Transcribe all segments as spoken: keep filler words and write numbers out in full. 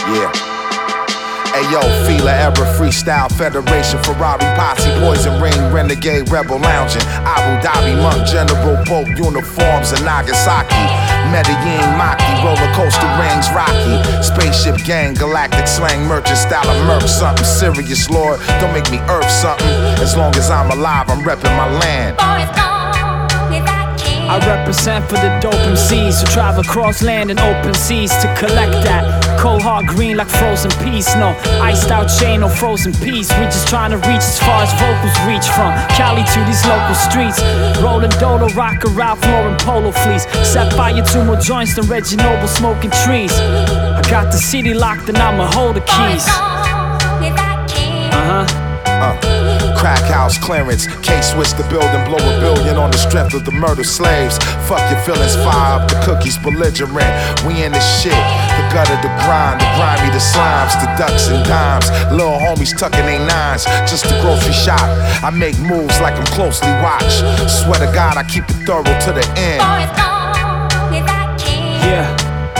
Yeah. Ayo, Fila Era Freestyle Federation, Ferrari Posse, Poison Ring, Renegade Rebel Lounging, Abu Dhabi Monk, General Pope uniforms in Nagasaki, Medellin Maki, roller coaster rings Rocky, Spaceship Gang, Galactic Slang Merchant style of Merc, something serious, Lord. Don't make me earth something. As long as I'm alive, I'm repping my land. I represent for the dope M Cs who travel across land and open seas to collect that cold hard green like frozen peace. No iced out chain, no frozen peace. We just trying to reach as far as vocals reach, from Cali to these local streets. Rolling Dolo, rocker, Ralph Lauren polo fleece. Set fire to more joints than Reggie Noble smoking trees. I got the city locked and I'ma hold the keys. Uh-huh. Uh, crack house clearance, K-Swiss the building, blow a billion on the strength of the murder slaves. Fuck your feelings, fire up the cookies, belligerent. We in this shit, the gutter, the grind, the grimy, the slimes, the ducks and dimes. Little homies tucking they nines, just a grocery shop. I make moves like I'm closely watched. Swear to God, I keep it thorough to the end. Yeah.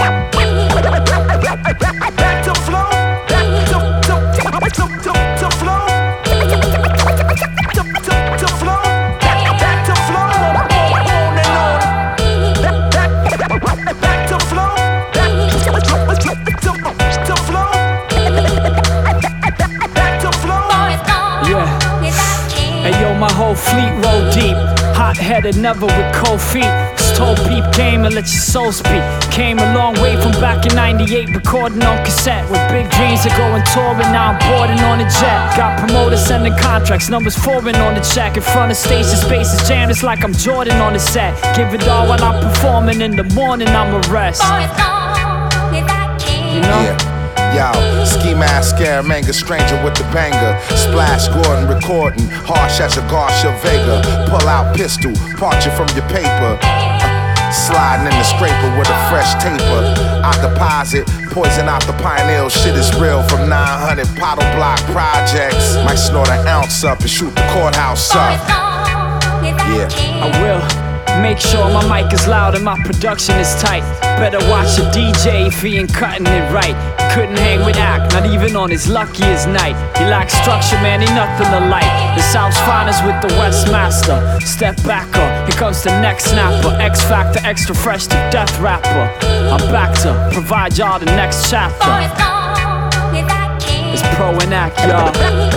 Back to flow, back to, to, to, to, to flow. My whole fleet roll deep, hot-headed, never with cold feet. Stole peep game and let your soul speak. Came a long way from back in ninety-eight, recording on cassette. With big dreams of going touring, now I'm boarding on a jet. Got promoters sending contracts, numbers foreign on the check. In front of station spaces, jam it's like I'm Jordan on the set. Give it all while I'm performing, in the morning I'ma rest. You know? Yeah. Yo, ski mask, Scaramanga, stranger with the banger. Splash Gordon recording, harsh as a Garcia Vega. Pull out pistol, part you from your paper. Uh, sliding in the scraper with a fresh taper. I deposit, poison out the pineal. Shit is real from nine hundred Pottle Block projects. Might snort an ounce up and shoot the courthouse up. Yeah, I will. Make sure my mic is loud and my production is tight. Better watch a D J if he ain't cutting it right. Couldn't hang with Act, not even on his luckiest night. He lacks structure, man, ain't nothing alike. The South's finest with the West Master. Step back up, here comes the next snapper. X Factor, extra fresh to death rapper. I'm back to provide y'all the next chapter. It's Pro and Act, y'all.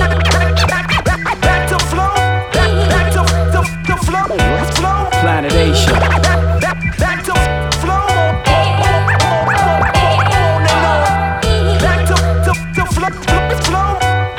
Back to flow, back to, to, to flow, flow. Planet Asia. Back to flow. Back to, to, to flow, flow.